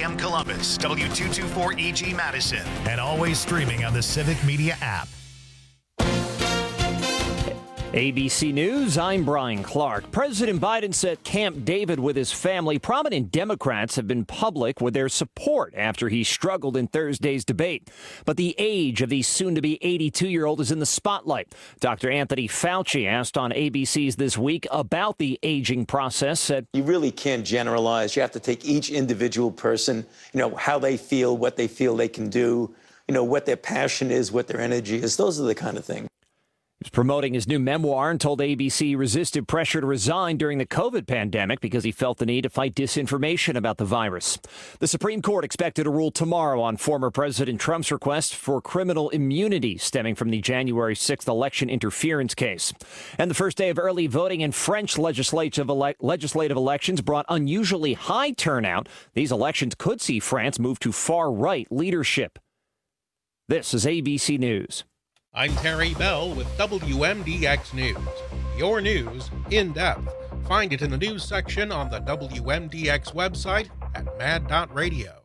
AM Columbus, W224EG Madison, and always streaming on the Civic Media app. ABC News, I'm Brian Clark. President Biden set Camp David with his family. Prominent Democrats have been public with their support after he struggled in Thursday's debate. But the age of the soon-to-be 82-year-old is in the spotlight. Dr. Anthony Fauci asked on ABC's This Week about the aging process, said, You really can't generalize. You have to take each individual person, how they feel, what they feel they can do, what their passion is, what their energy is. Those are the kind of things. He's promoting his new memoir and told ABC he resisted pressure to resign during the COVID pandemic because he felt the need to fight disinformation about the virus. The Supreme Court expected to rule tomorrow on former President Trump's request for criminal immunity stemming from the January 6th election interference case. And the first day of early voting in French legislative elections brought unusually high turnout. These elections could see France move to far-right leadership. This is ABC News. I'm Terry Bell with WMDX News. Your news in depth. Find it in the news section on the WMDX website at mad.radio.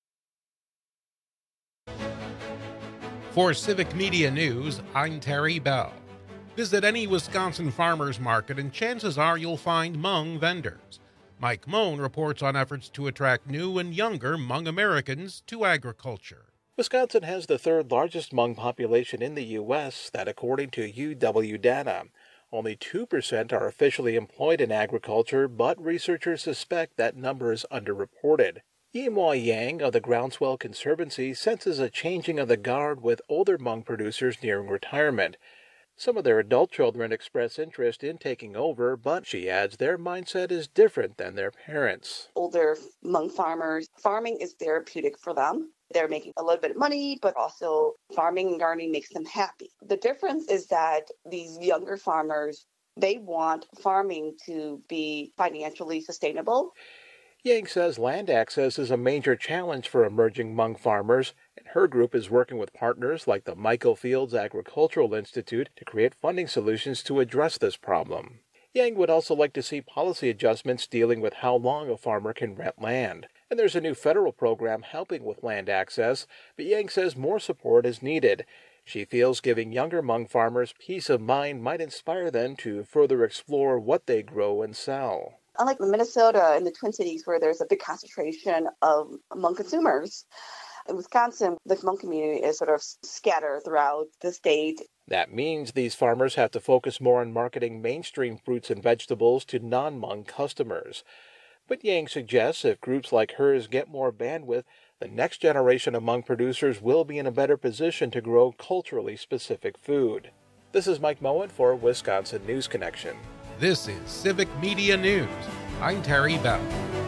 For Civic Media News, I'm Terry Bell. Visit any Wisconsin farmers market and chances are you'll find Hmong vendors. Mike Moan reports on efforts to attract new and younger Hmong Americans to agriculture. Wisconsin has the third largest Hmong population in the U.S., that according to UW data. Only 2% are officially employed in agriculture, but researchers suspect that number is underreported. Yimwa Yang of the Groundswell Conservancy senses a changing of the guard with older Hmong producers nearing retirement. Some of their adult children express interest in taking over, but she adds their mindset is different than their parents. Older Hmong farmers, farming is therapeutic for them. They're making a little bit of money, but also farming and gardening makes them happy. The difference is that these younger farmers, they want farming to be financially sustainable. Yang says land access is a major challenge for emerging Hmong farmers, and her group is working with partners like the Michael Fields Agricultural Institute to create funding solutions to address this problem. Yang would also like to see policy adjustments dealing with how long a farmer can rent land. And there's a new federal program helping with land access, but Yang says more support is needed. She feels giving younger Hmong farmers peace of mind might inspire them to further explore what they grow and sell. Unlike Minnesota and the Twin Cities, where there's a big concentration of Hmong consumers, in Wisconsin, the Hmong community is sort of scattered throughout the state. That means these farmers have to focus more on marketing mainstream fruits and vegetables to non-Hmong customers. But Yang suggests if groups like hers get more bandwidth, the next generation of Hmong producers will be in a better position to grow culturally specific food. This is Mike Moen for Wisconsin News Connection. This is Civic Media News. I'm Terry Bell.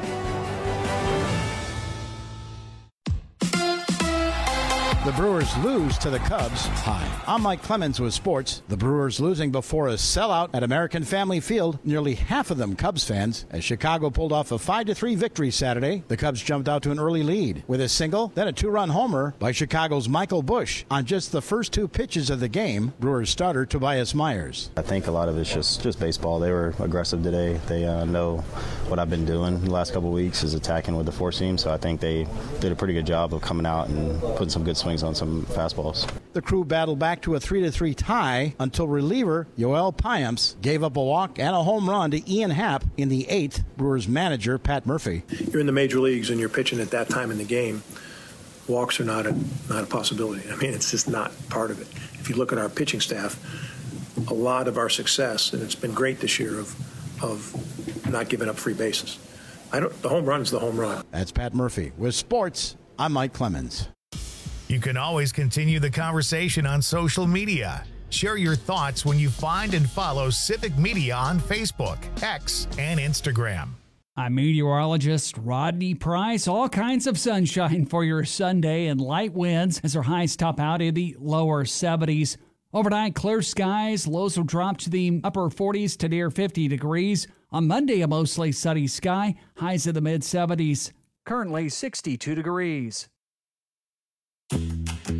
The Brewers lose to the Cubs. Hi, I'm Mike Clemens with sports. The Brewers losing before a sellout at American Family Field. Nearly half of them Cubs fans. As Chicago pulled off a 5-3 victory Saturday, the Cubs jumped out to an early lead with a single, then a two-run homer by Chicago's Michael Busch on just the first two pitches of the game. Brewers starter Tobias Myers. I think a lot of it's just baseball. They were aggressive today. They know what I've been doing the last couple of weeks is attacking with the four seam. So I think they did a pretty good job of coming out and putting some good swings on some fastballs. The crew battled back to a 3-3 tie until reliever Yoel Payamps gave up a walk and a home run to Ian Happ in the 8th. Brewers manager Pat Murphy. You're in the major leagues and you're pitching at that time in the game. Walks are not a possibility. I mean, it's just not part of it. If you look at our pitching staff, a lot of our success, and it's been great this year, of not giving up free bases. The home run is the home run. That's Pat Murphy. With sports, I'm Mike Clemens. You can always continue the conversation on social media. Share your thoughts when you find and follow Civic Media on Facebook, X, and Instagram. I'm meteorologist Rodney Price. All kinds of sunshine for your Sunday and light winds as our highs top out in the lower 70s. Overnight, clear skies. Lows will drop to the upper 40s to near 50 degrees. On Monday, a mostly sunny sky. Highs in the mid-70s. Currently 62 degrees.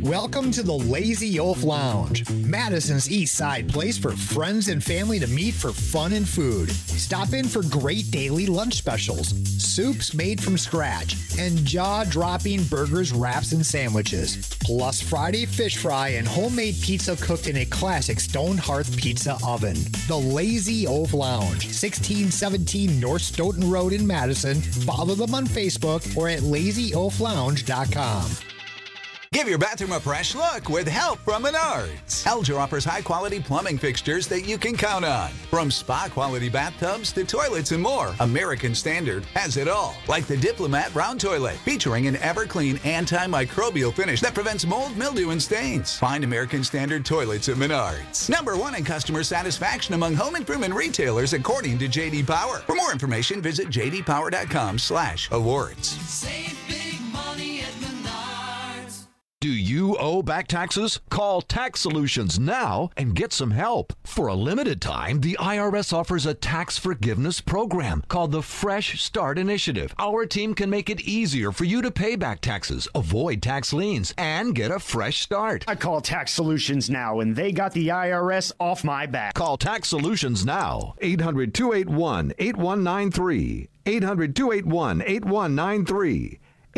Welcome to the Lazy Oaf Lounge, Madison's East Side place for friends and family to meet for fun and food. Stop in for great daily lunch specials, soups made from scratch, and jaw-dropping burgers, wraps, and sandwiches. Plus Friday fish fry and homemade pizza cooked in a classic stone hearth pizza oven. The Lazy Oaf Lounge, 1617 North Stoughton Road in Madison. Follow them on Facebook or at lazyoaflounge.com. Give your bathroom a fresh look with help from Menards. Elger offers high-quality plumbing fixtures that you can count on. From spa-quality bathtubs to toilets and more, American Standard has it all. Like the Diplomat Round Toilet, featuring an ever-clean antimicrobial finish that prevents mold, mildew, and stains. Find American Standard toilets at Menards. #1 in customer satisfaction among home improvement retailers, according to J.D. Power. For more information, visit jdpower.com/awards. Save big money at Menards. Do you owe back taxes? Call Tax Solutions now and get some help. For a limited time, the IRS offers a tax forgiveness program called the Fresh Start Initiative. Our team can make it easier for you to pay back taxes, avoid tax liens, and get a fresh start. I call Tax Solutions now, and they got the IRS off my back. Call Tax Solutions now. 800-281-8193. 800-281-8193.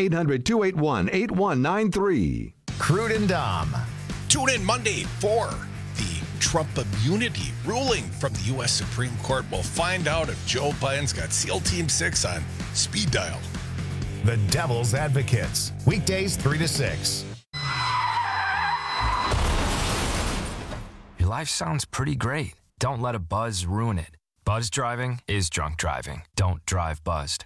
800-281-8193. Crude and Dom. Tune in Monday for the Trump immunity ruling from the U.S. Supreme Court. We'll find out if Joe Biden's got SEAL Team 6 on speed dial. The Devil's Advocates. Weekdays 3 to 6. Your life sounds pretty great. Don't let a buzz ruin it. Buzz driving is drunk driving. Don't drive buzzed.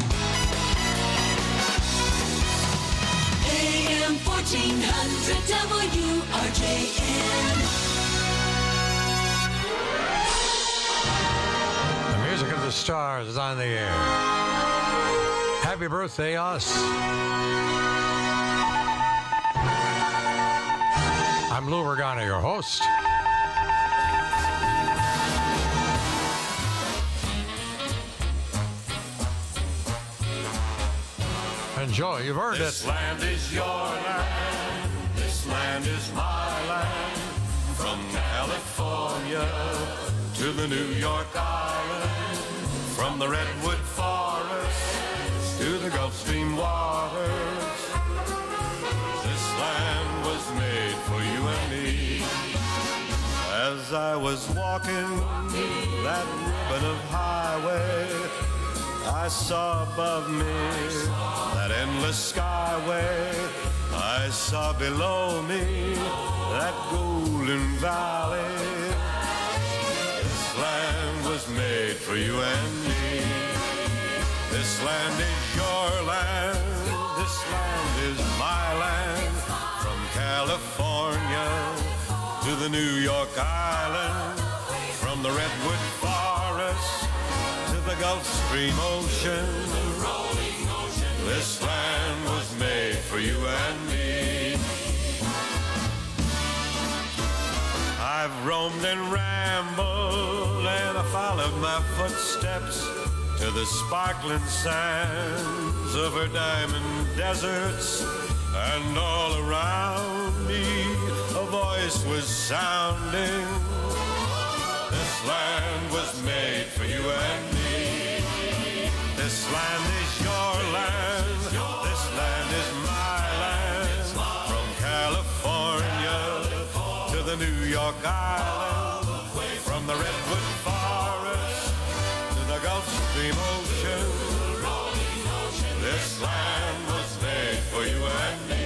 AM 1400 WRJN. The music of the stars is on the air. Happy birthday, us. I'm Lou Vergana, your host. Enjoy, you've earned This land is your land. This land is my land. From California to the New York Island. From the Redwood Forest to the Gulf Stream waters. This land was made for you and me. As I was walking that ribbon of highway, I saw above me that endless skyway. I saw below me that golden valley. This land was made for you and me. This land is your land. This land is my land. From California to the New York Island. From the Redwood Forest to the Gulf Stream ocean. This land was made for you and me. I've roamed and rambled and I followed my footsteps to the sparkling sands of her diamond deserts. And all around me a voice was sounding. This land was made for you and me. This land is your land. This land is my land. From California to the New York Island. From the Redwood Forest to the Gulf Stream ocean. This land was made for you and me.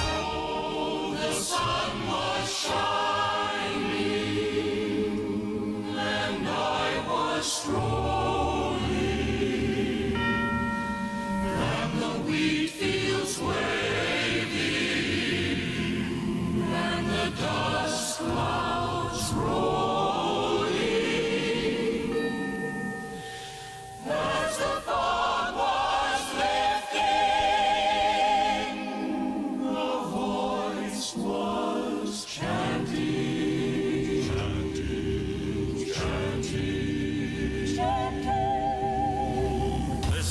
Oh, the sun was shining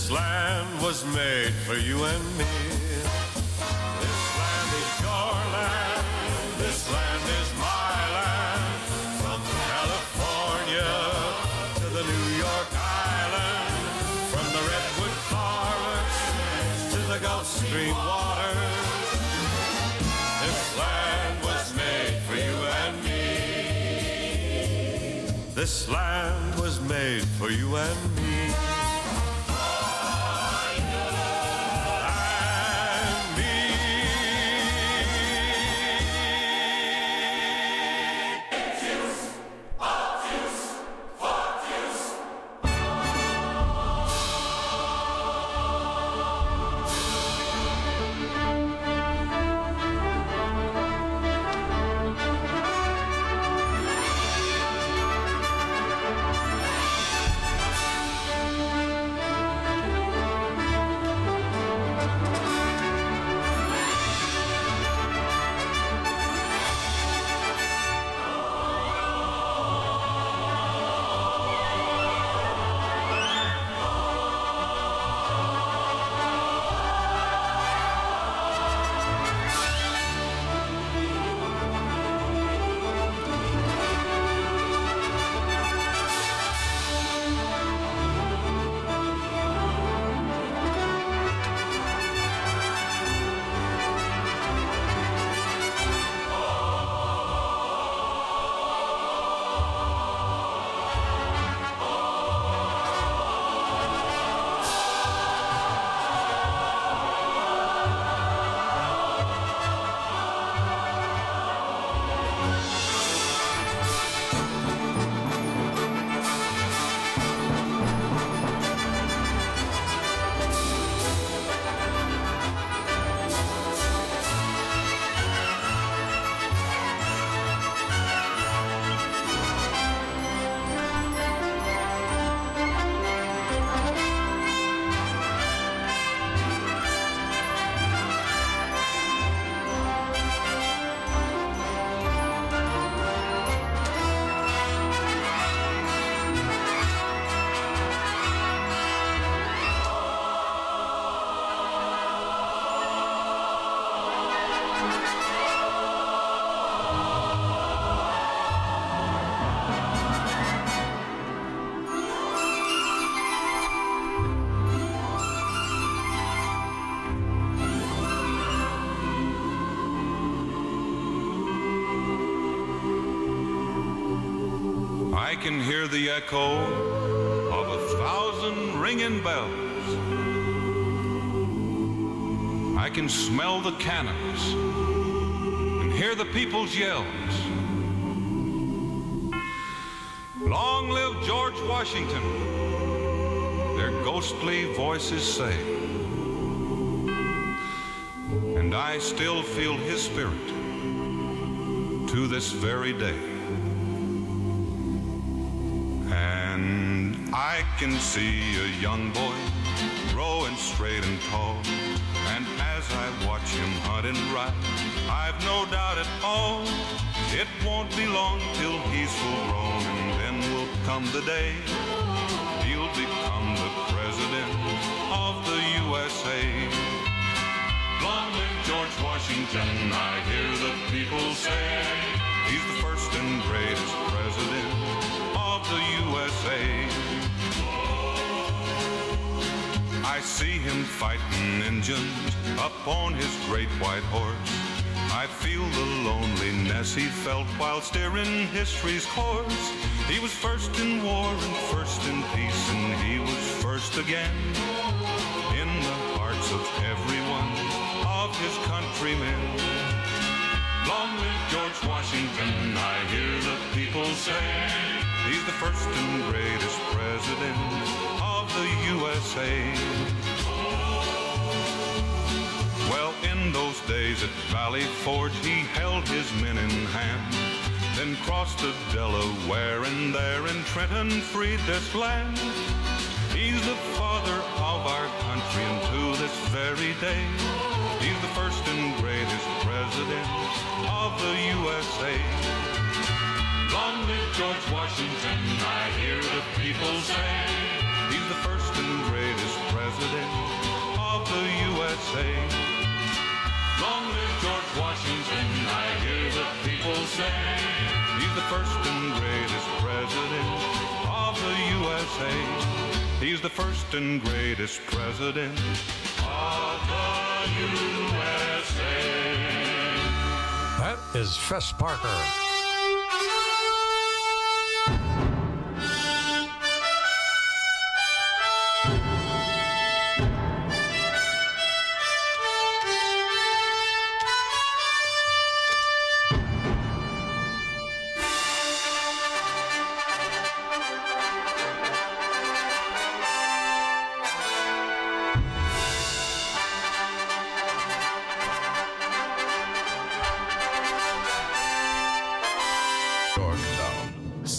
This land was made for you and me. This land is your land. This land is my land. From California to the New York Island. From the Redwood forests to the Gulf Stream waters. This land was made for you and me. This land was made for you and me. I can hear the echo of 1,000 ringing bells. I can smell the cannons and hear the people's yells. Long live George Washington, their ghostly voices say. And I still feel his spirit to this very day. And I can see a young boy growing straight and tall. And as I watch him hunt and ride, I've no doubt at all it won't be long till he's full grown, and then will come the day he'll become the president of the USA. Long live George Washington, I hear the people say. He's the first and greatest president of the USA. I see him fighting Indians up on his great white horse. I feel the loneliness he felt while steering history's course. He was first in war and first in peace, and he was first again in the hearts of everyone of his countrymen. Long live George Washington, I hear the people say. He's the first and greatest president of the USA. Well, in those days at Valley Forge, he held his men in hand, then crossed the Delaware, and there in Trenton freed this land. He's the father of our country, and to this very day, he's the first and greatest president of the USA. Long live George Washington, I hear the people say. He's the first and greatest president the USA. Long live George Washington, I hear the people say. He's the first and greatest president of the USA. He's the first and greatest president of the USA. That is Fess Parker. Yorktown,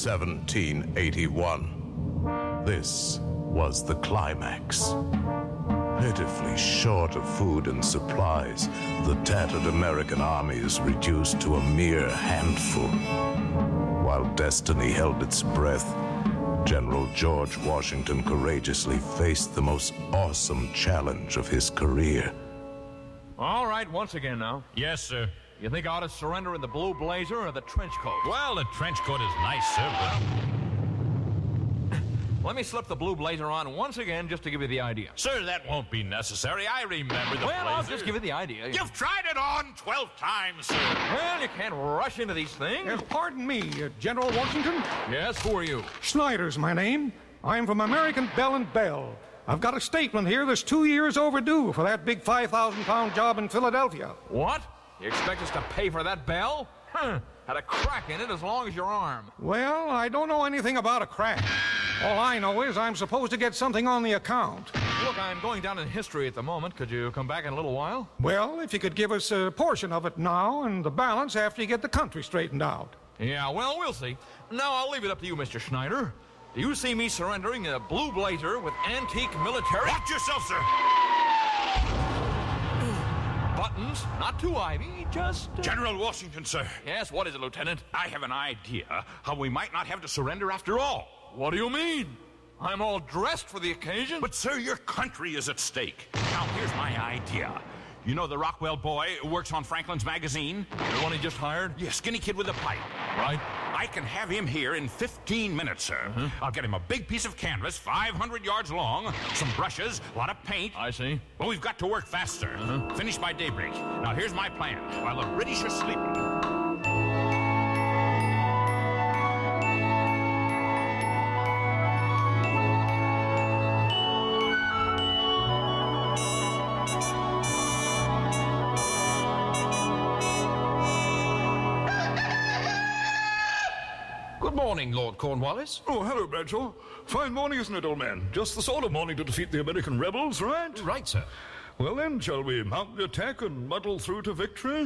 1781. This was the climax. Pitifully short of food and supplies, the tattered American army is reduced to a mere handful. While destiny held its breath, General George Washington courageously faced the most awesome challenge of his career. All right, once again now. Yes, sir. You think I ought to surrender in the blue blazer or the trench coat? Well, the trench coat is nice, sir, but... Let me slip the blue blazer on once again just to give you the idea. Sir, that won't be necessary. I remember the blazer. Well, I'll just give you the idea. You've tried it on 12 times, sir. Well, you can't rush into these things. Pardon me, General Washington? Yes, who are you? Snyder's my name. I'm from American Bell & Bell. I've got a statement here that's 2 years overdue for that big 5,000-pound job in Philadelphia. What? You expect us to pay for that bell? Had a crack in it as long as your arm. Well, I don't know anything about a crack. All I know is I'm supposed to get something on the account. Look, I'm going down in history at the moment. Could you come back in a little while? Well, if you could give us a portion of it now and the balance after you get the country straightened out. Yeah, well, we'll see. Now, I'll leave it up to you, Mr. Schneider. Do you see me surrendering a blue blazer with antique military... Watch yourself, sir! Buttons, not too ivy, just... General Washington, sir. Yes, what is it, Lieutenant? I have an idea how we might not have to surrender after all. What do you mean? I'm all dressed for the occasion. But, sir, your country is at stake. Now, here's my idea. You know the Rockwell boy who works on Franklin's magazine? The one he just hired? Yeah, skinny kid with a pipe. Right. I can have him here in 15 minutes, sir. I'll get him a big piece of canvas, 500 yards long, some brushes, a lot of paint. I see. Well, we've got to work fast, sir. Finish by daybreak. Now, here's my plan. While the British are sleeping... Good morning, Lord Cornwallis. Oh, hello, Bradshaw. Fine morning, isn't it, old man? Just the sort of morning to defeat the American rebels, right? Right, sir. Well, then, shall we mount the attack and muddle through to victory?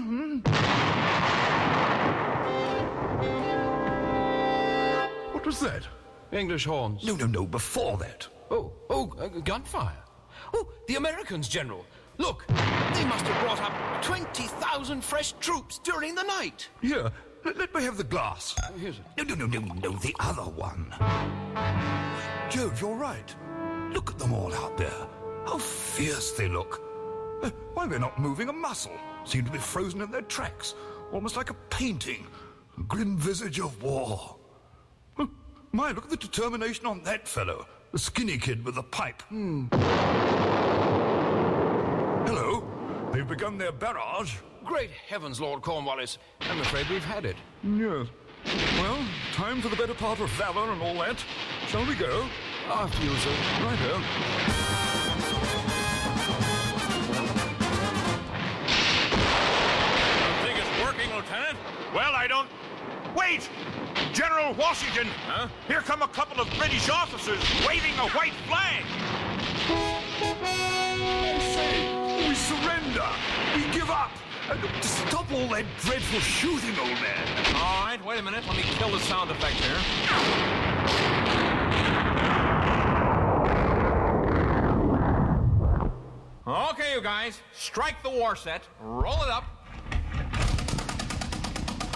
What was that? English horns. No, before that. Gunfire. Oh, the Americans, General. Look, they must have brought up 20,000 fresh troops during the night. Here, let me have the glass. Here's it. No, the other one. Jove, you're right. Look at them all out there. How fierce they look. Why, they're not moving a muscle. Seem to be frozen in their tracks, almost like a painting. A grim visage of war. My, look at the determination on that fellow. The skinny kid with the pipe. Hello. They've begun their barrage. Great heavens, Lord Cornwallis. I'm afraid we've had it. Yes. Well, time for the better part of valor and all that. Shall we go? After you, sir. Righto. You think it's working, Lieutenant? Well, I don't... Wait! General Washington! Huh? Here come a couple of British officers waving a white flag! Say, we surrender. We give up. Stop all that dreadful shooting, old man. All right, wait a minute. Let me kill the sound effect here. Okay, you guys. Strike the war set. Roll it up.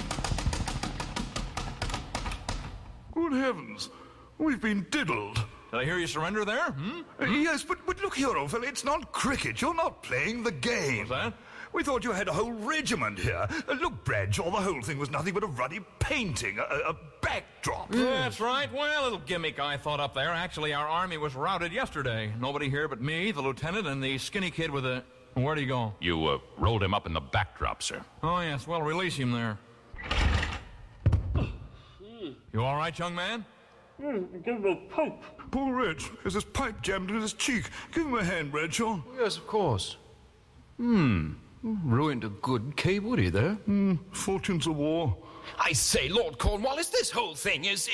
Good heavens. We've been diddled. Did I hear you surrender there? Yes, but look here, old fella, it's not cricket. You're not playing the game. What's that? We thought you had a whole regiment here. Look, Bradshaw, the whole thing was nothing but a ruddy painting, a backdrop. That's right. Well, a little gimmick I thought up there. Actually, our army was routed yesterday. Nobody here but me, the lieutenant, and the skinny kid with the... Where'd he go? You rolled him up in the backdrop, sir. Oh, yes. Well, release him there. You all right, young man? Give him a pipe. Poor Reg has his pipe jammed in his cheek. Give him a hand, Bradshaw. Yes, of course. Ruined a good Kay Woody there. Fortunes of war. I say, Lord Cornwallis, this whole thing is...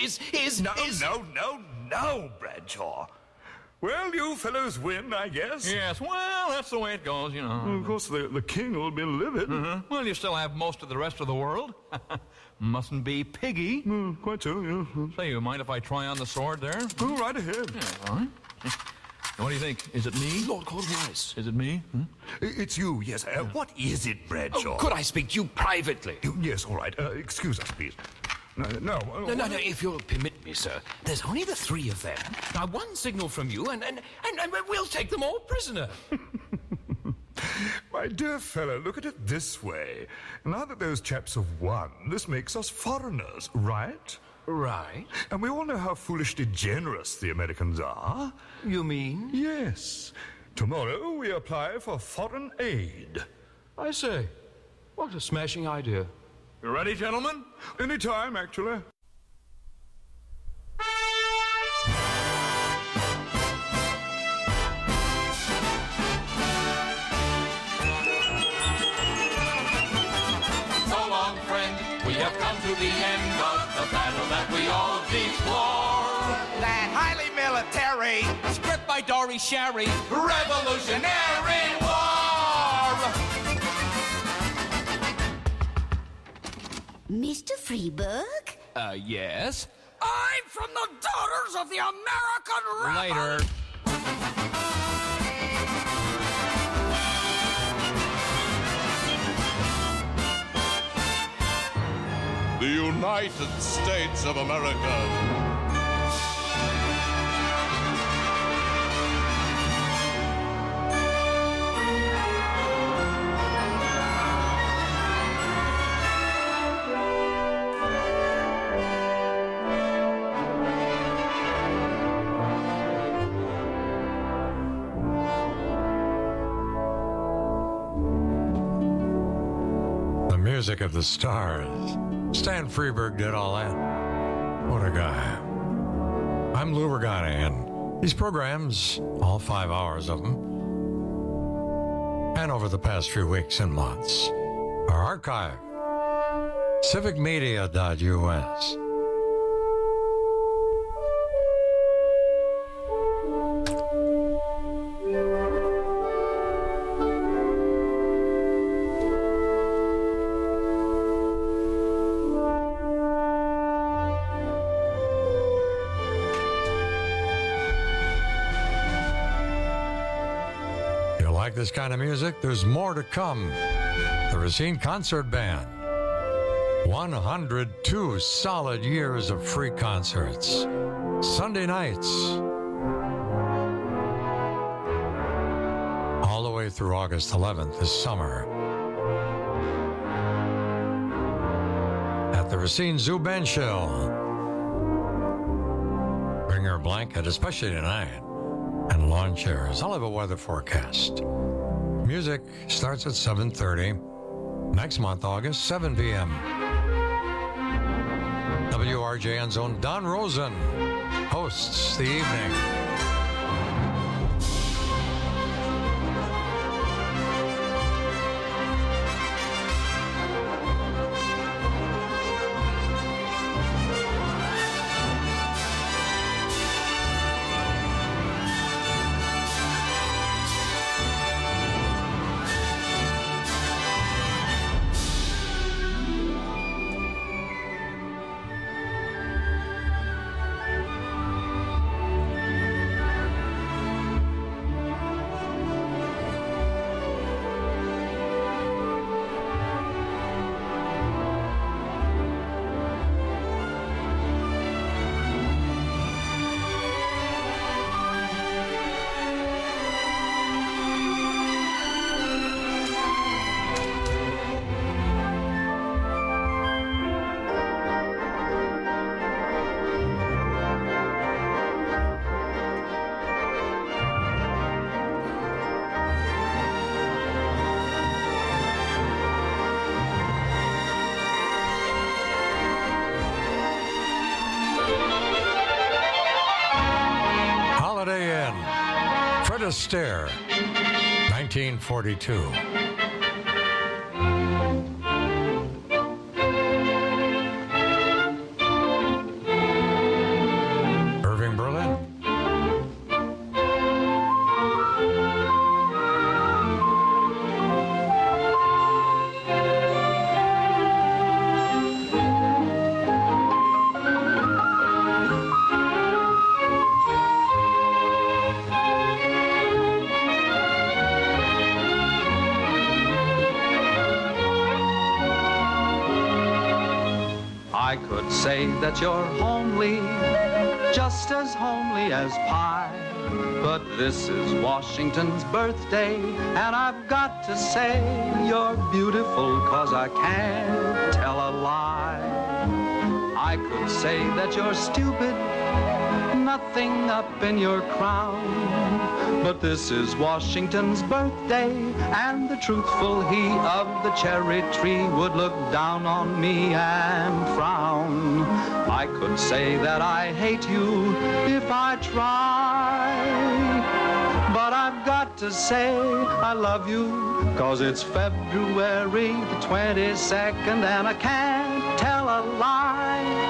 No, Bradshaw. Well, you fellows win, I guess. Yes, well, that's the way it goes, you know. Well, of course, the king will be livid. Well, you still have most of the rest of the world. Mustn't be piggy. Quite so, yeah. Say, you mind if I try on the sword there? Go right ahead. Yeah, all right. What do you think? Is it me? Lord Cornwallis. Is it me? It's you, yes. What is it, Bradshaw? Oh, could I speak to you privately? Yes, all right. Excuse us, please. No, if you'll permit me, sir. There's only the three of them. Now, one signal from you, and we'll take them all prisoner. My dear fellow, look at it this way. Now that those chaps have won, this makes us foreigners, right? Right. And we all know how foolishly generous the Americans are. You mean? Yes. Tomorrow we apply for foreign aid. I say, what a smashing idea. You ready, gentlemen? Any time, actually. So long, friend, we have come to the end of the battle that we all deplore. That highly military, script by Dory Sherry, Revolutionary War! Mr. Freeburg? Yes? I'm from the Daughters of the American Rebel. Later. The United States of America. Music of the stars. Stan Freeburg did all that. What a guy. I'm Lou Regani, and these programs, all 5 hours of them, and over the past few weeks and months, are archived. civicmedia.us. This kind of music, there's more to come. The Racine Concert Band. 102 solid years of free concerts. Sunday nights. All the way through August 11th this summer. At the Racine Zoo Bench Show. Bring your blanket, especially tonight. And lawn chairs. I'll have a weather forecast. Music starts at 7:30. Next month, August, 7 p.m. WRJN's own Don Rosen hosts the evening. Fred Astaire, 1942. Irving Berlin. I could say that you're homely, just as homely as pie. But this is Washington's birthday, and I've got to say you're beautiful, 'cause I can't tell a lie. I could say that you're stupid, nothing up in your crown. But this is Washington's birthday, and the truthful he of the cherry tree would look down on me and frown. I could say that I hate you if I try, but I've got to say I love you, 'cause it's February the 22nd, and I can't tell a lie.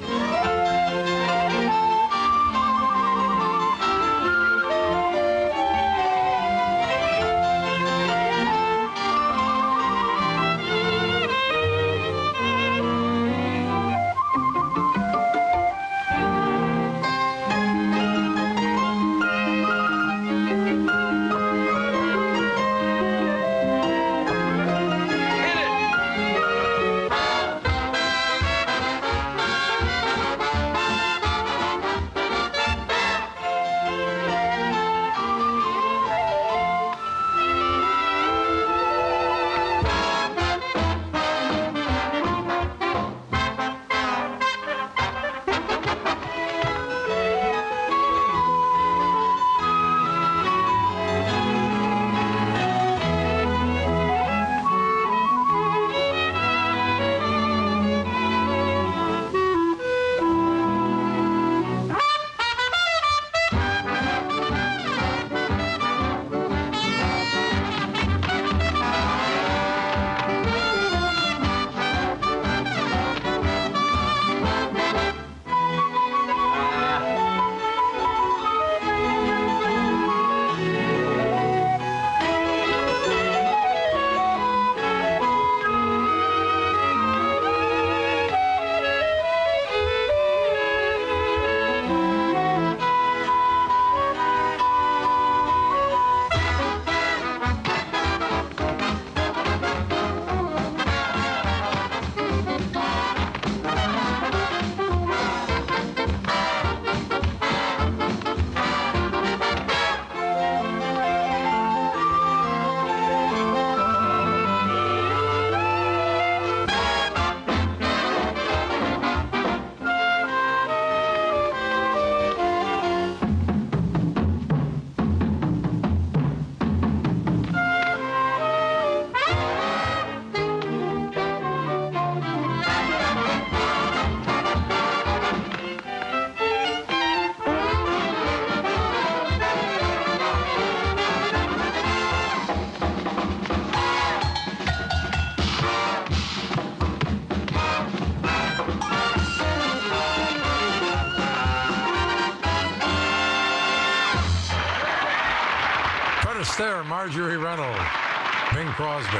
There, Marjorie Reynolds, Bing Crosby,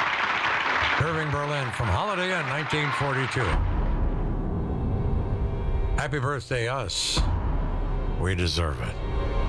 Irving Berlin from Holiday in 1942. Happy birthday, us. We deserve it.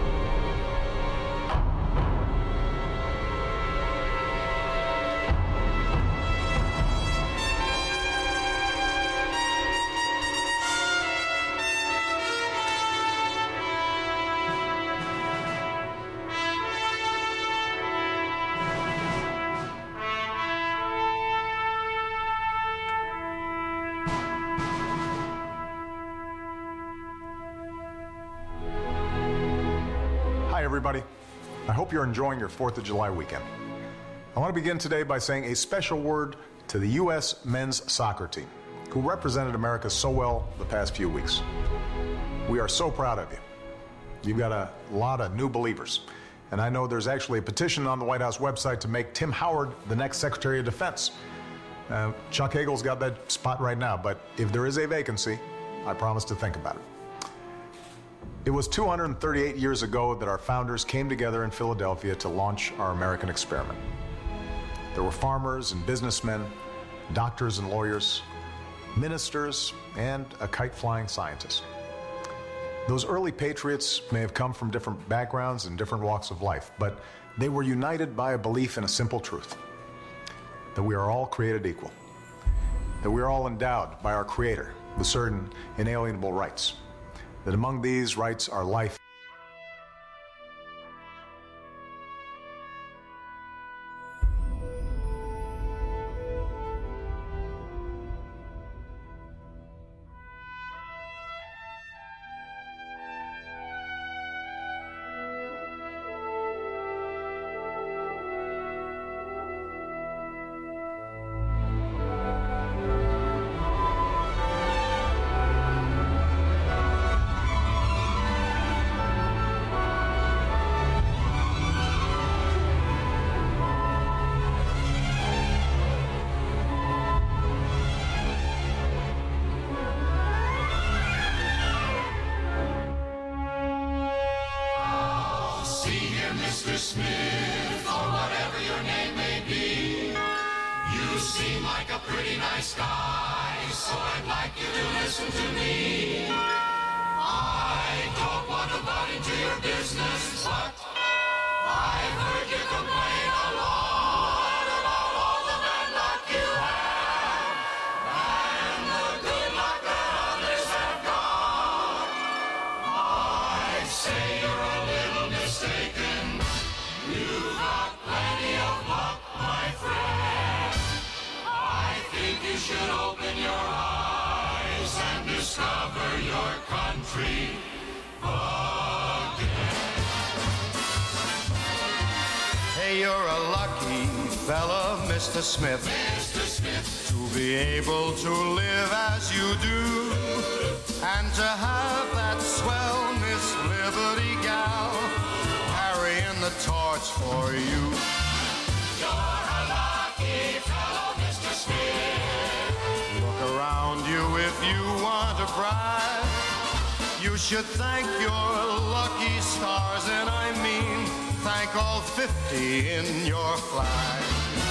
Everybody, I hope you're enjoying your 4th of July weekend. I want to begin today by saying a special word to the U.S. men's soccer team, who represented America so well the past few weeks. We are so proud of you. You've got a lot of new believers, And I know there's actually a petition on the White House website to make Tim Howard the next Secretary of Defense. Chuck Hagel's got that spot right now, but if there is a vacancy, I promise to think about it. It was 238 years ago that our founders came together in Philadelphia to launch our American experiment. There were farmers and businessmen, doctors and lawyers, ministers, and a kite-flying scientist. Those early patriots may have come from different backgrounds and different walks of life, but they were united by a belief in a simple truth: that we are all created equal, that we are all endowed by our Creator with certain inalienable rights, that among these rights are life, Hey, you're a lucky fella, Mr. Smith. Mr. Smith. To be able to live as you do, and to have that swell Miss Liberty gal carrying the torch for you. You're a lucky fellow, Mr. Smith. Look around you if you want to brag. You should thank your lucky stars, and I mean thank all 50 in your flag.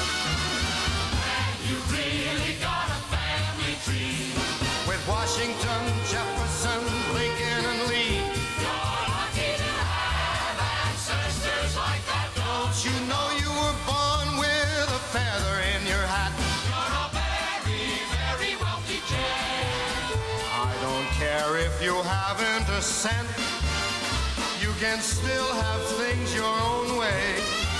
And you really got a family tree. With Washington, Jefferson, Lincoln, and Lee. You're lucky to have ancestors like that. Don't you know you were born with a feather in your hat? You're a very, very wealthy gent. I don't care if you haven't a cent. You can still have things your own way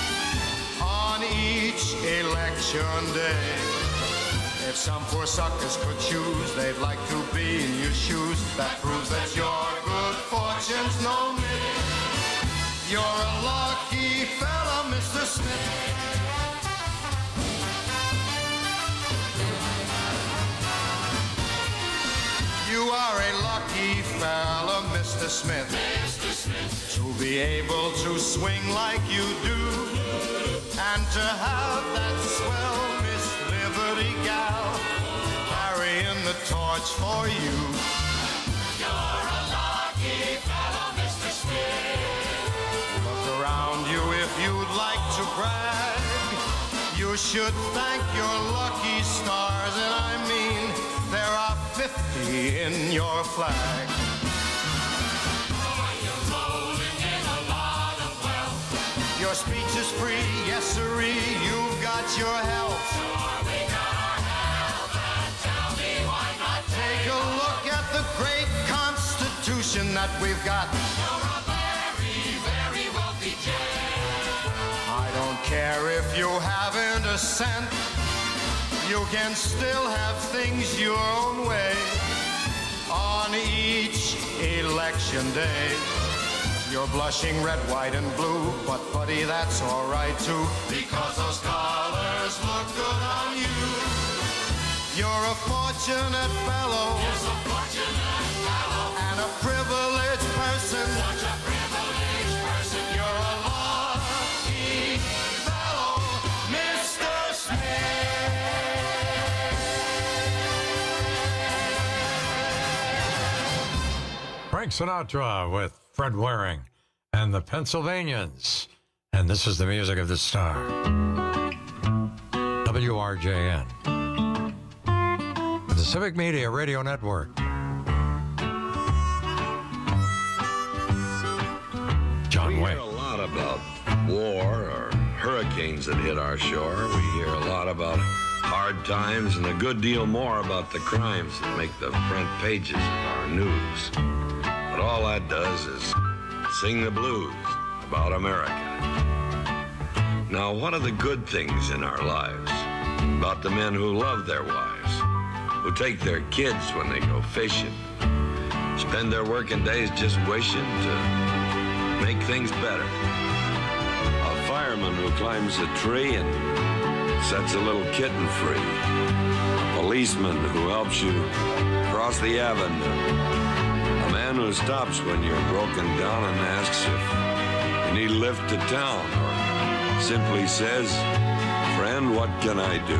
on each election day. If some poor suckers could choose, they'd like to be in your shoes. That proves that your good fortune's no myth. You're a lucky fella, Mr. Smith. You are a lucky fella, Mr. Smith. Mr. Smith. To be able to swing like you do, and to have that swell Miss Liberty gal carrying the torch for you. You're a lucky fellow, Mr. Smith. Look around you if you'd like to brag. You should thank your lucky stars, and I mean there are 50 in your flag. You're rolling in a lot of wealth. Your speech is free, yes sirree, you've got your health. Sure, we got our health, and tell me why not take a look at the great Constitution that we've got. You're a very, very wealthy gent. I don't care if you haven't a cent. You can still have things your own way on each election day. You're blushing red, white, and blue, but buddy, that's all right too, because those colors look good on you. You're a fortunate fellow, yes, a fortunate fellow, and a privileged person. Such a privileged person. You're a Frank Sinatra with Fred Waring and the Pennsylvanians. And this is the music of the star. WRJN. The Civic Media Radio Network. John Wayne. We hear a lot about war or hurricanes that hit our shore. We hear a lot about hard times and a good deal more about the crimes that make the front pages of our news. But all that does is sing the blues about America. Now, what are the good things in our lives about the men who love their wives, who take their kids when they go fishing, spend their working days just wishing to make things better? A fireman who climbs a tree and sets a little kitten free. A policeman who helps you cross the avenue. A man who stops when you're broken down and asks if you need a lift to town, or simply says, "Friend, what can I do?"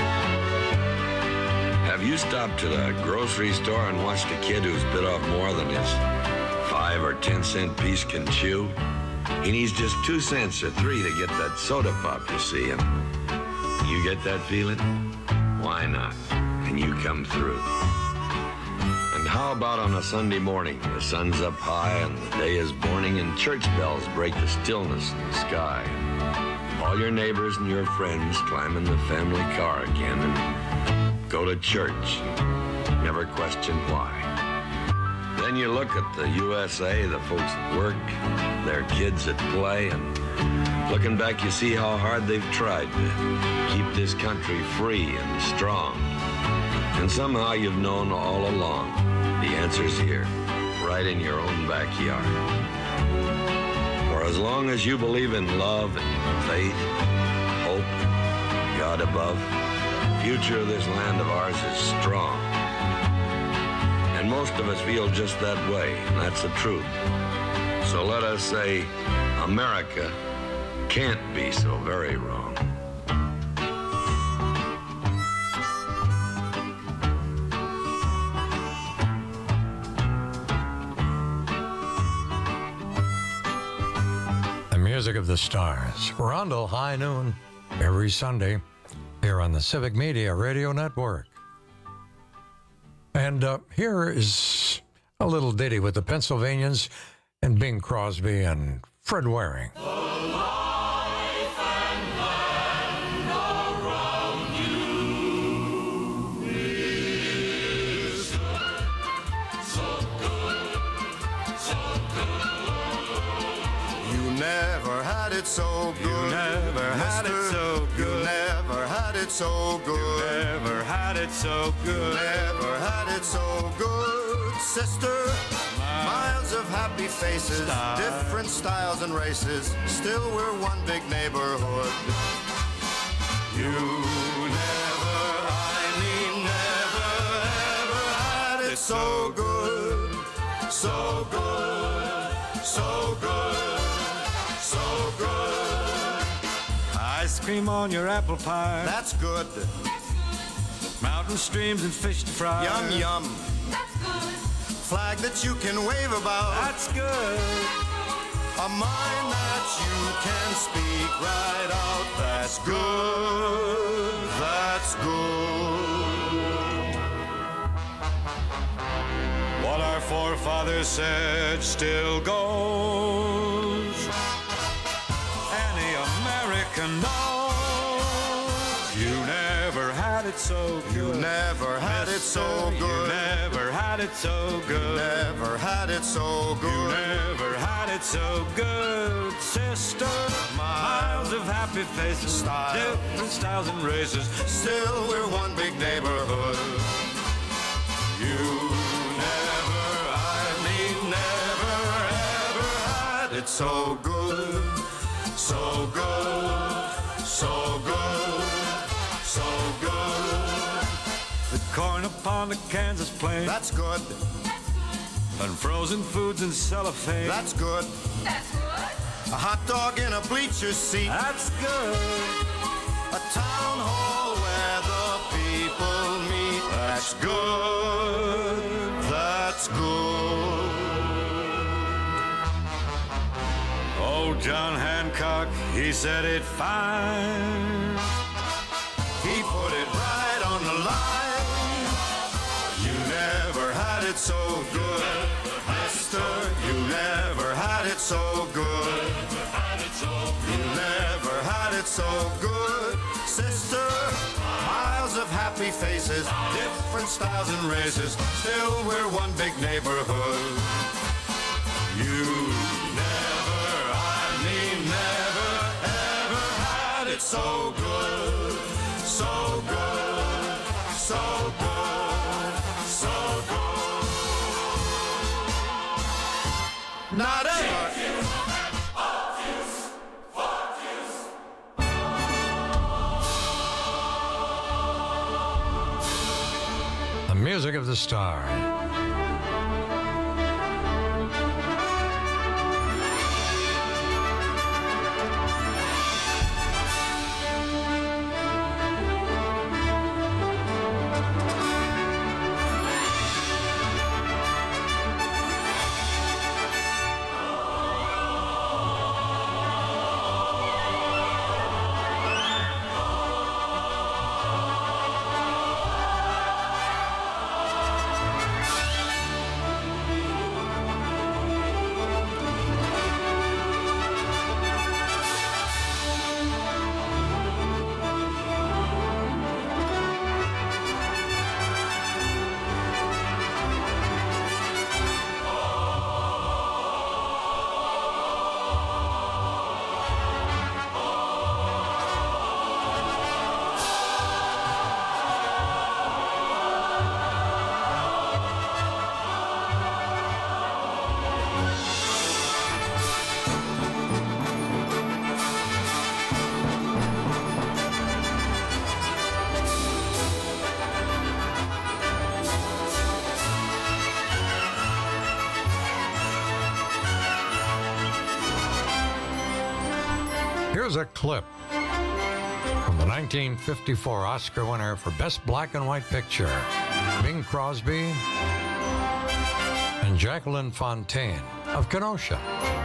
Have you stopped at a grocery store and watched a kid who's bit off more than his 5 or 10 cent piece can chew? He needs just 2 cents or 3 to get that soda pop, you see, and you get that feeling? Why not? And you come through. And how about on a Sunday morning, the sun's up high and the day is morning and church bells break the stillness in the sky. All your neighbors and your friends climb in the family car again and go to church and never question why. Then you look at the USA, the folks at work, their kids at play, and looking back, you see how hard they've tried to keep this country free and strong. And somehow you've known all along the answer's here, right in your own backyard. For as long as you believe in love and faith, hope, God above, the future of this land of ours is strong. And most of us feel just that way, and that's the truth. So let us say, America can't be so very wrong. The music of the stars. Rondell High Noon every Sunday here on the Civic Media Radio Network. And here is a little ditty with the Pennsylvanians and Bing Crosby and Fred Waring. So good. You never had it so good. You never had it so good. You never had it so good. Never had it so good, sister. Miles of happy faces, different styles and races. Still, we're one big neighborhood. You never, I mean never, ever had it so good, so good, so good. So good. Ice cream on your apple pie. That's good. Mountain streams and fish to fry. Yum, yum. That's good. Flag that you can wave about. That's good. A mind that you can speak right out. That's good. That's good. What our forefathers said still goes. Knows you never had it so good. You never had it so good. You never had it so good. Never had it so good. You never had it so good, sister. Miles of happy faces, different styles and races. Still, we're one big neighborhood. You never, I mean never, ever had it so good. So good, so good, so good. The corn upon the Kansas plain. That's good. And frozen foods in cellophane. That's good. That's good. A hot dog in a bleacher seat. That's good. A town hall where the people meet. That's good. That's good. old John Hancock, he said it fine. He put it right on the line. You never had it so good, mister. You never had it so good. You never had it so good, sister. Miles of happy faces, different styles and races. Still, we're one big neighborhood. You never, I mean never, ever had it so good. So good, so good, so good. Not ever. The music of the star. Here's a clip from the 1954 Oscar winner for Best Black and White Picture, Bing Crosby and Jacqueline Fontaine of Kenosha.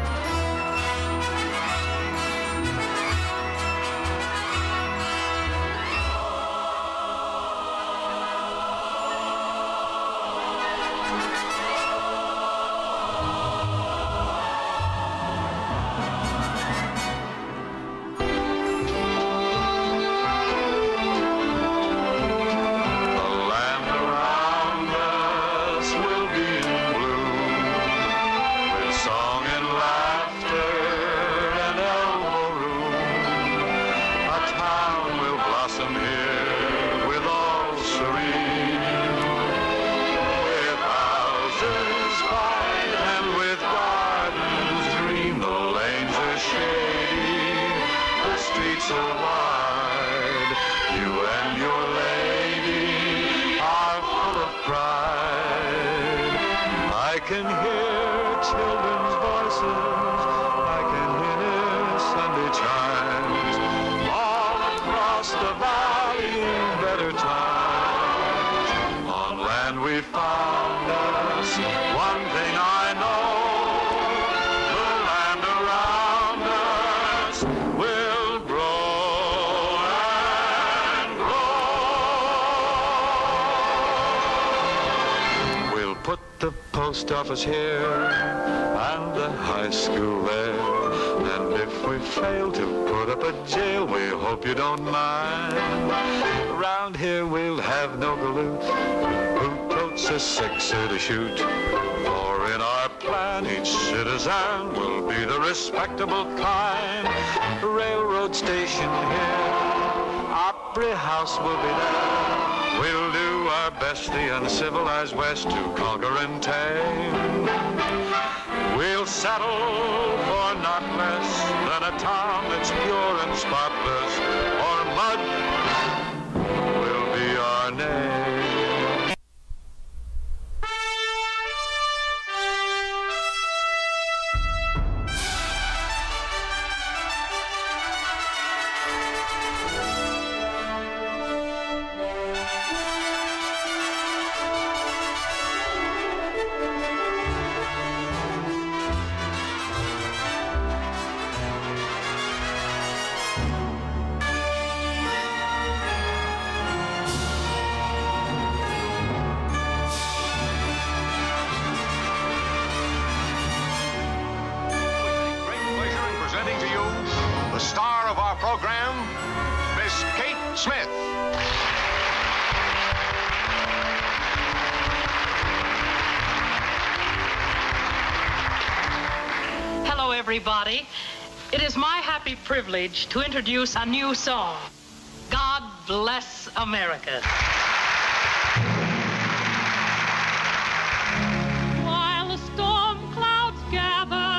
Post office here and the high school there, and if we fail to put up a jail, we hope you don't mind. Around here we'll have no galoot who totes a sixer to shoot, for in our plan each citizen will be the respectable kind. Railroad station here, Opry House will be there. We'll do our best, the uncivilized West, to conquer and tame. We'll settle for not less than a town that's pure and spotless, or mud will be our name. Smith. Hello, everybody. It is my happy privilege to introduce a new song, God Bless America. While the storm clouds gather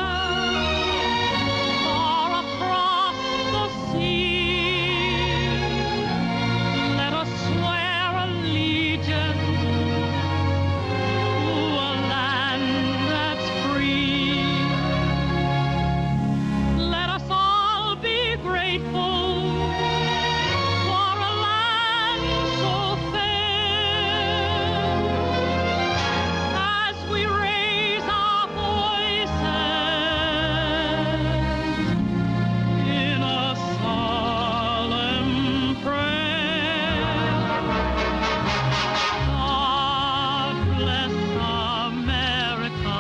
far across the sea, let us swear allegiance to a land that's free. Let us all be grateful for a land so fair, as we raise our voices in a solemn prayer. God bless America,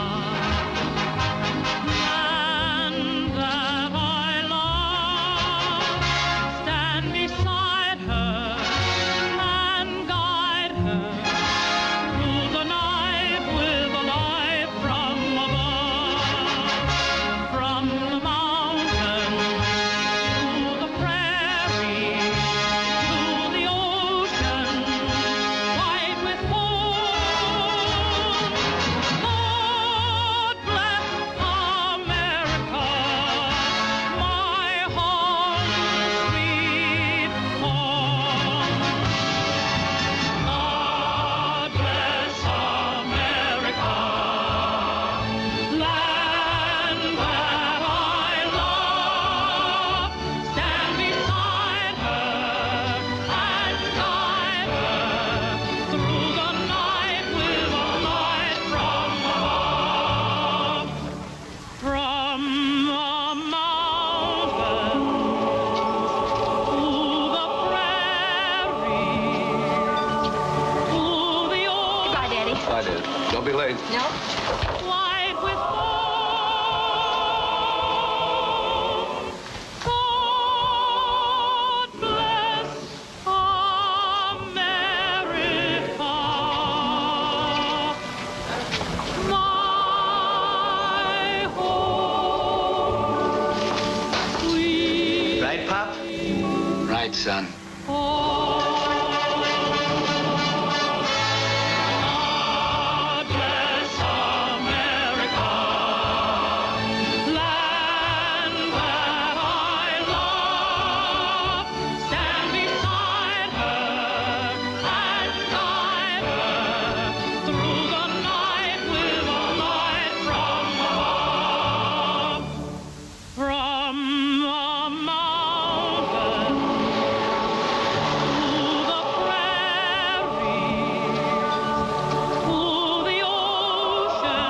land that I love. Stand beside her and guide her through the night with a light from above. From the mountain to the prairie to the ocean white with foam. God bless America, my home, sweet home. God bless America, land that I love. Stand beside her and guide her through the night with a light from above. From the mountain to the prairie to the ocean. Goodbye, Daddy. Bye, Dad. Don't be late. No? White with foam. God bless America, my home, sweet Right, Pop? Right, son. God bless America, land that I love. Stand beside her and guide her through the night with a light from above. From the mountain to the prairie to the ocean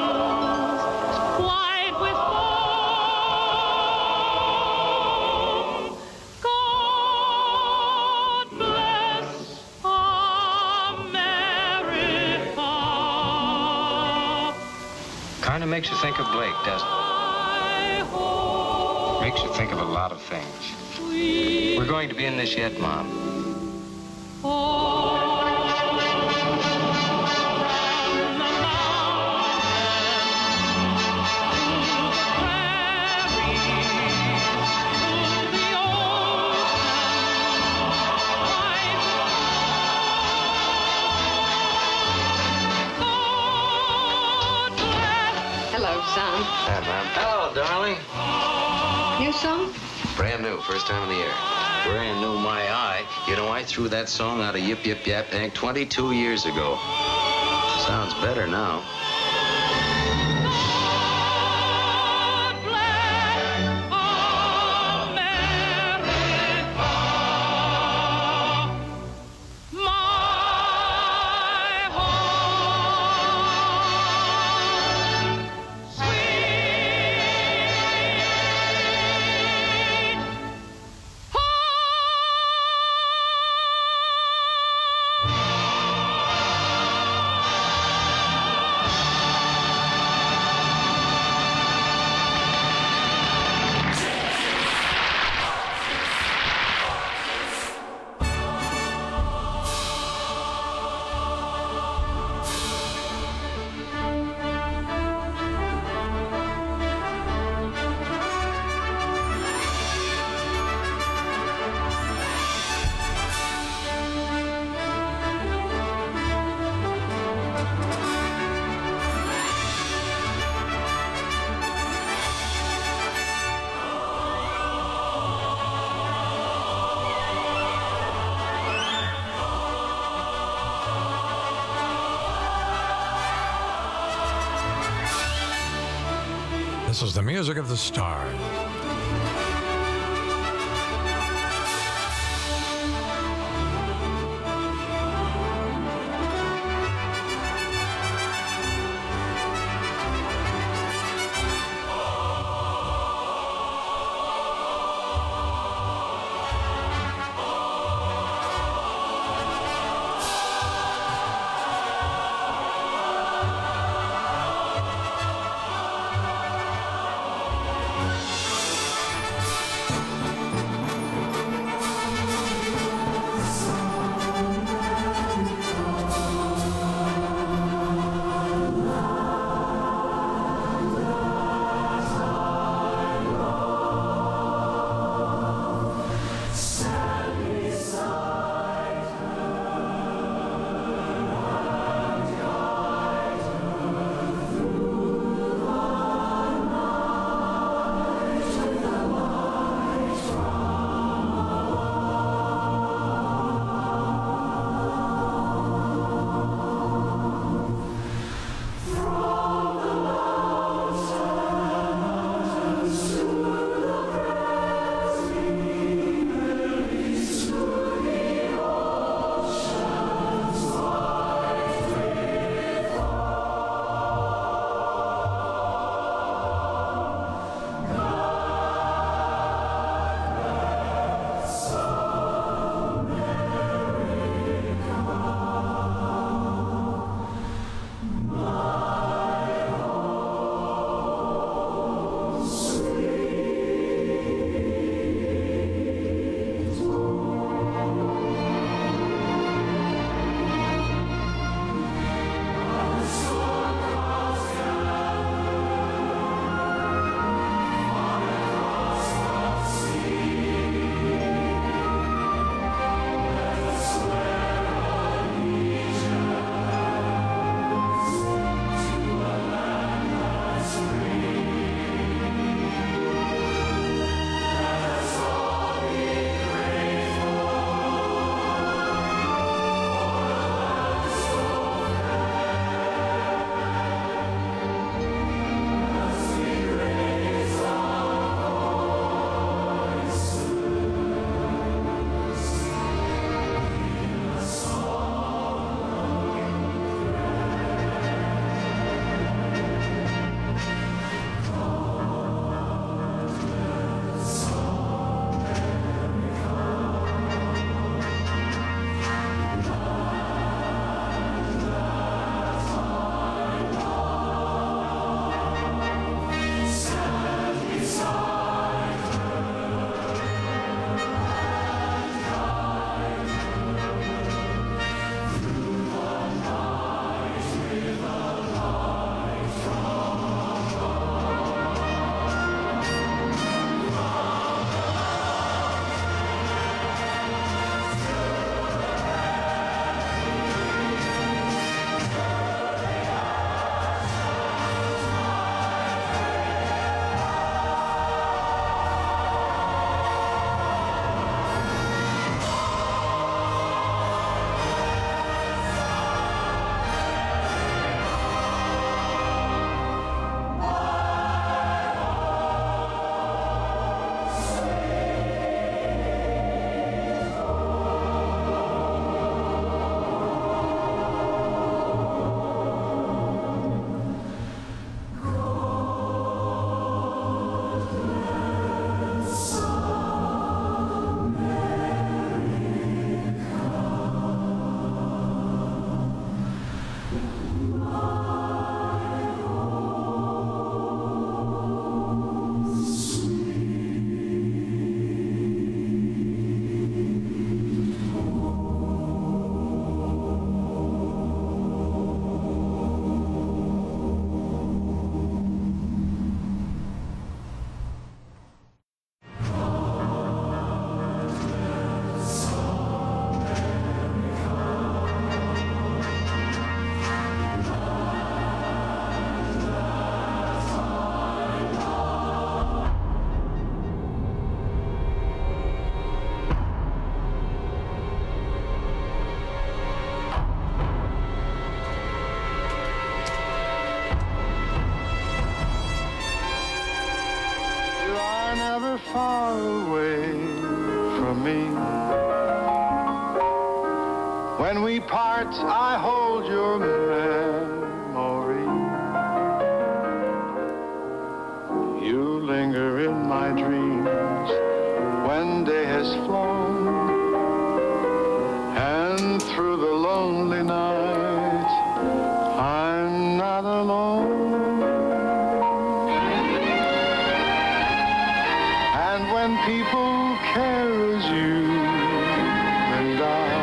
white with foam. God bless America. Kind of makes you think of Blake, doesn't it? Makes you think of a lot of things. We're going to be in this yet, Mom. Hello, son. Hi, Mom. Hello, darling. New song? Brand new, first time of the year. Brand new, my eye. You know, I threw that song out of Yip Yip Yap Yank 22 years ago. Sounds better now. This is the music of the stars. are never far away from me. When we part, I hold your memory. You linger in my dreams when day has flown, and through the lonely night, I'm not alone. And when people care as you and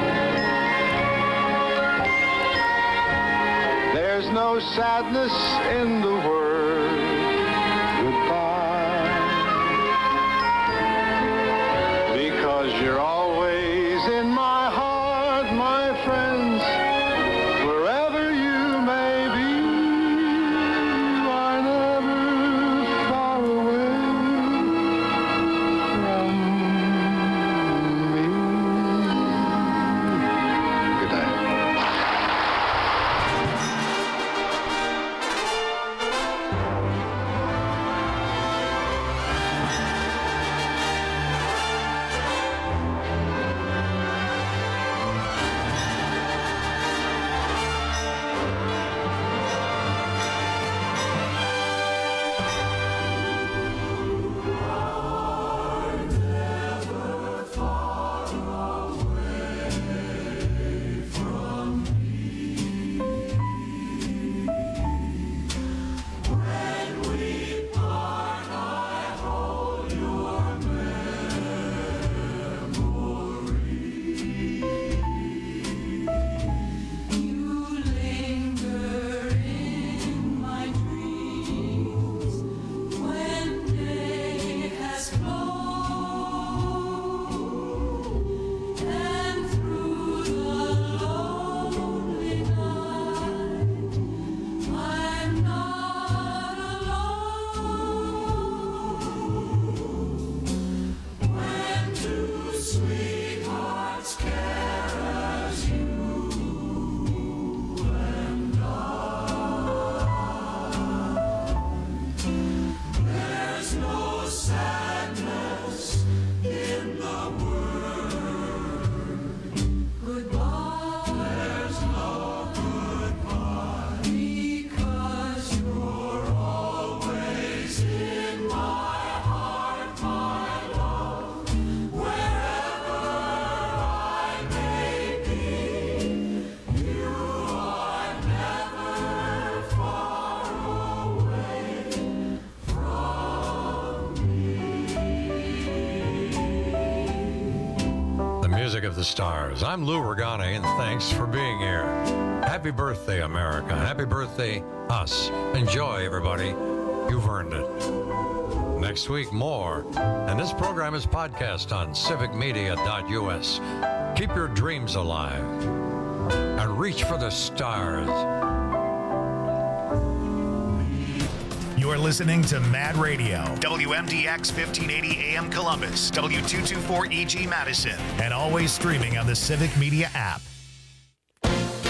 I, there's no sadness in the word goodbye, because you're always in my heart, my friends, wherever you may be. You are never far away from me. Good night. Music of the Stars. I'm Lou Regani, and thanks for being here. Happy birthday, America. Happy birthday, us. Enjoy, everybody. You've earned it. Next week, more. And this program is podcast on civicmedia.us. Keep your dreams alive and reach for the stars. You're listening to Mad Radio, WMDX 1580 AM Columbus, W224EG Madison, and always streaming on the Civic Media app.